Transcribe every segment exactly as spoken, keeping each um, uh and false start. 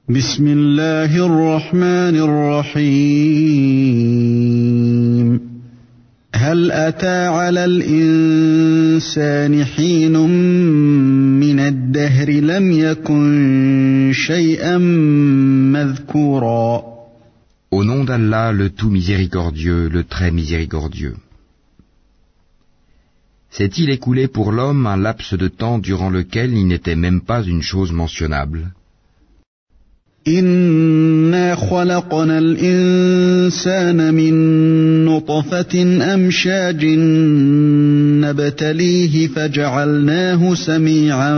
بسم الله الرحمن الرحيم هل أتى على الإنسان حين من الدهر لم يكن شيئا مذكورا. Au nom d'Allah, le tout miséricordieux, le très miséricordieux. S'est-il écoulé pour l'homme un laps de temps durant lequel il n'était même pas une chose mentionnable? إنا خلقنا الإنسان من نطفة أمشاج نبتليه فجعلناه سميعا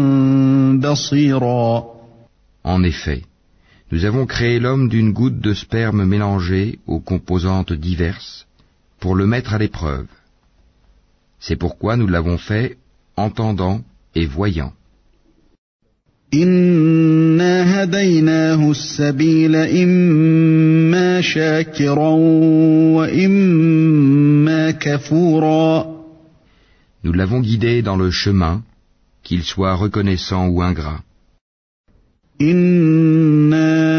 بصيرا. En effet, nous avons créé l'homme d'une goutte de sperme mélangée aux composantes diverses pour le mettre à l'épreuve. C'est pourquoi nous l'avons fait entendant et voyant. إنا هديناه السبيل إما شاكرا وإما كفورا. Nous l'avons guidé dans le chemin, qu'il soit reconnaissant ou ingrat. إنا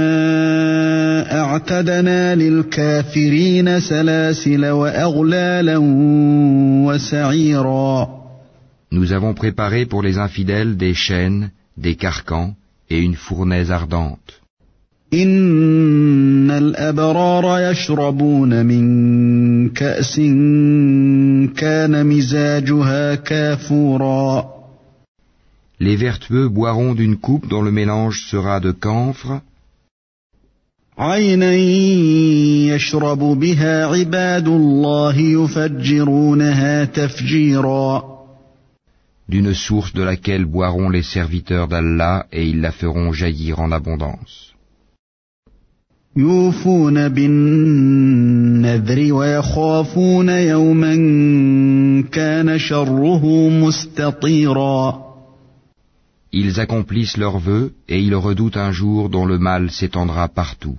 أعتدنا للكافرين سلاسل وأغلالا وسعيرا. Nous avons préparé pour les infidèles des chaînes, des carcans et une fournaise ardente. إن الأبرار يشربون من كأس كان مزاجها كافورا. Les vertueux boiront d'une coupe dont le mélange sera de camphre. عينا يشرب بها عباد الله يفجرونها تفجيرا. D'une source de laquelle boiront les serviteurs d'Allah et ils la feront jaillir en abondance. يوفون بالنذر ويخافون يوما كان شره مستطيرا. Ils accomplissent leurs vœux et ils redoutent un jour dont le mal s'étendra partout.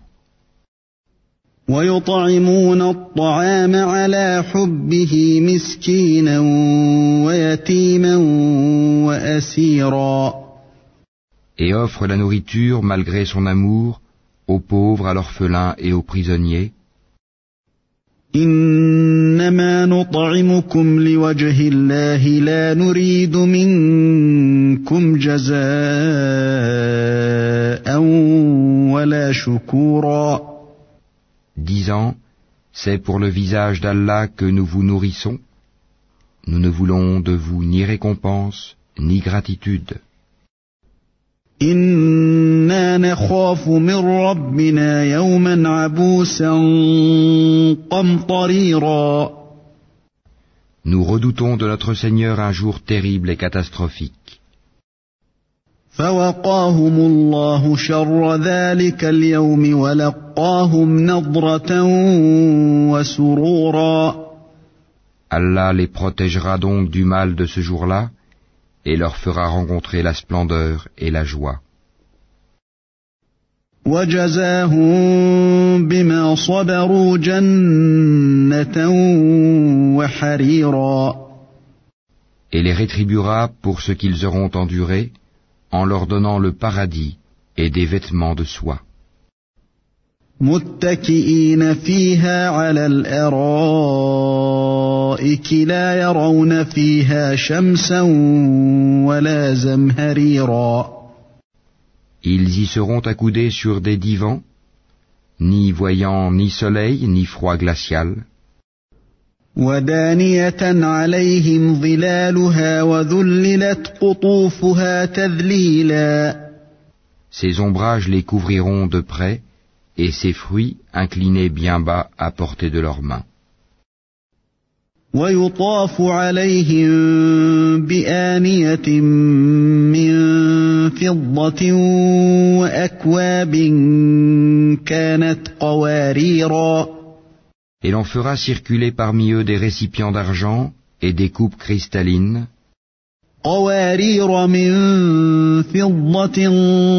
ويطعمون الطعام على حبه مسكينا ويتيما وأسيرا. Et offrent la nourriture malgré son amour aux pauvres, à l'orphelin et aux prisonniers. إنما نطعمكم لوجه الله لا نريد منكم جزاء ولا شكورا. Disant, c'est pour le visage d'Allah que nous vous nourrissons. Nous ne voulons de vous ni récompense, ni gratitude. إنا نخاف من ربنا يوما عبوسا قمطريرا. Nous redoutons de notre Seigneur un jour terrible et catastrophique. فوقاهم الله شر ذلك اليوم ولقاهم نضرة وسرورا. Allah les protégera donc du mal de ce jour-là et leur fera rencontrer la splendeur et la joie. وجزاهم بما صبروا جنة وحريرا. Et les rétribuera pour ce qu'ils auront enduré, en leur donnant le paradis et des vêtements de soie. متكئين فيها على الأرائك لا يرون فيها شمسا ولا زمهريرا. Ils y seront accoudés sur des divans, ni voyant ni soleil ni froid glacial. ودانية عليهم ظلالها وذللت قطوفها تذليلا. Ces ombrages les couvriront de près, et ces fruits inclinés bien bas à portée de leurs mains. ويطاف عليهم بآنية من فضة وأكواب كانت قواريرا. Et l'on fera circuler parmi eux des récipients d'argent et des coupes cristallines. قوارير من فضة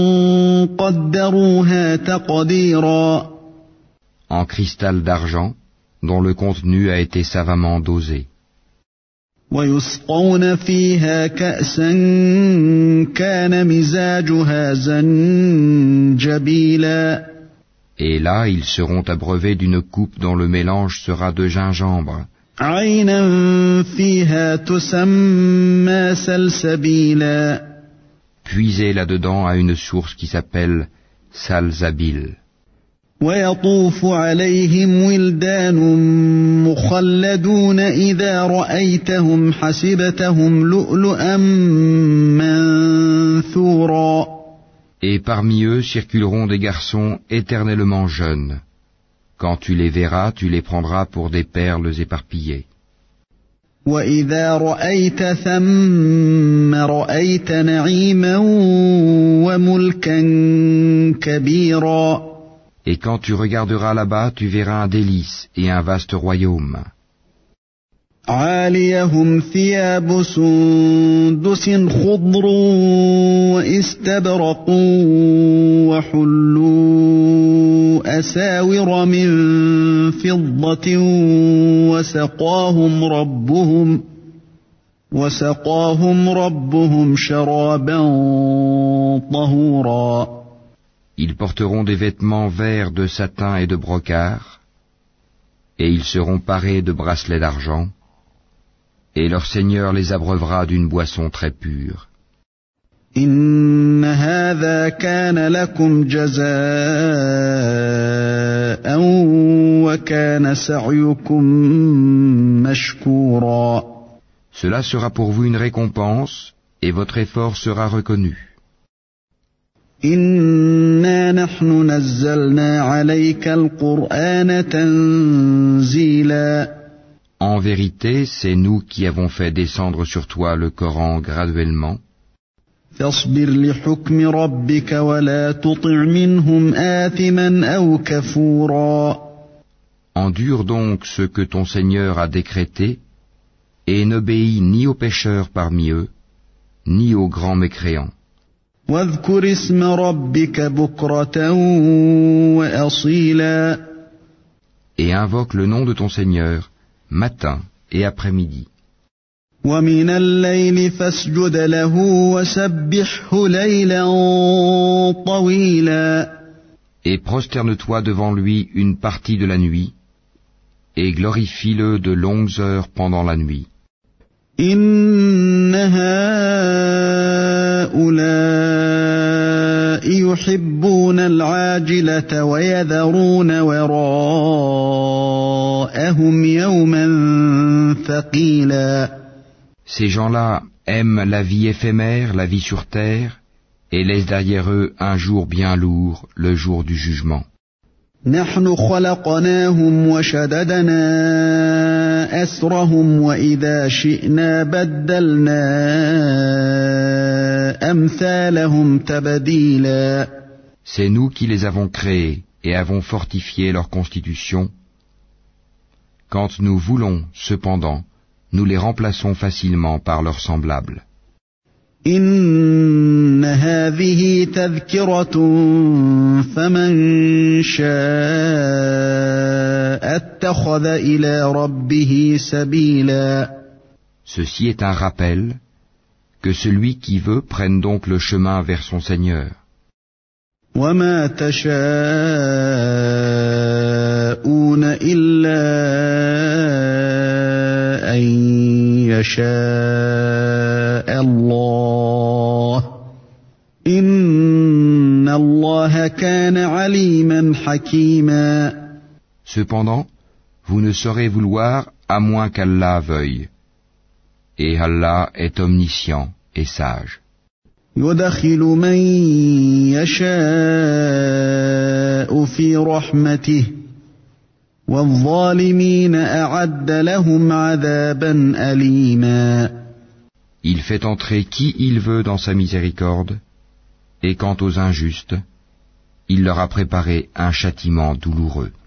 قدروها تقديرا. En cristal d'argent, dont le contenu a été savamment dosé. ويسقون فيها كأسا كان مزاجها زنجبيلا. Et là, ils seront abreuvés d'une coupe dont le mélange sera de gingembre. عينا فيها تسمى سلسبيلا. Puisez là-dedans à une source qui s'appelle Salsabil. ويطوف عليهم ولدان مخلدون إذا رأيتهم حسبتهم لؤلؤا منثورا. Et parmi eux circuleront des garçons éternellement jeunes. Quand tu les verras, tu les prendras pour des perles éparpillées. وإذا رأيت ثم رأيت نعيما وملكا كبيرا. Et quand tu regarderas là-bas, tu verras un délice et un vaste royaume. عاليهم ثياب سندس خضر واستبرق وحلوا أساور من فضة وسقاهم ربهم وسقاهم ربهم شرابا طهورا. Ils porteront des vêtements verts de satin et de brocart, et ils seront parés de bracelets d'argent, et leur Seigneur les abreuvera d'une boisson très pure. إن هذا كان لكم جزاء وكان سعيكم مشكورا. Cela sera pour vous une récompense, et votre effort sera reconnu. إنا نحن نزلنا عليك القرآن تنزيلا. En vérité, c'est nous qui avons fait descendre sur toi le Coran graduellement. فاصبر لحكم ربك ولا تطع منهم آثما أو كفورا. Endure donc ce que ton Seigneur a décrété, et n'obéis ni aux pécheurs parmi eux, ni aux grands mécréants. واذكر اسم ربك بكرة وأصيلا. Et invoque le nom de ton Seigneur, matin et après-midi. ومن الليل فاسجد له وسبحه ليلا طويلا. Et prosterne-toi devant lui une partie de la nuit, et glorifie-le de longues heures pendant la nuit. إن هؤلاء يحبون العاجلة ويذرون وراءهم يوما ثقيلا. Ces gens-là aiment la vie éphémère, la vie sur terre, et laissent derrière eux un jour bien lourd, le jour du jugement. نحن خلقناهم وشددنا أسرهم وإذا شئنا بدلنا أمثالهم تبديلا. C'est nous qui les avons créés et avons fortifié leur constitution. Quand nous voulons, cependant, nous les remplaçons facilement par leurs semblables. إن هذه تذكرة فمن شاء اتخذ إلى ربه سبيلا. Ceci est un rappel, que celui qui veut prenne donc le chemin vers son Seigneur. وما تشاءون إلا أن يشاء الله إن الله كان عليما حكيما. Cependant, vous ne saurez vouloir à moins qu'Allah veuille. Et Allah est omniscient et sage. يدخل من يشاء في رحمته والظالمين أعد لهم عذابا أليما. Il fait entrer qui il veut dans sa miséricorde, et quant aux injustes, il leur a préparé un châtiment douloureux.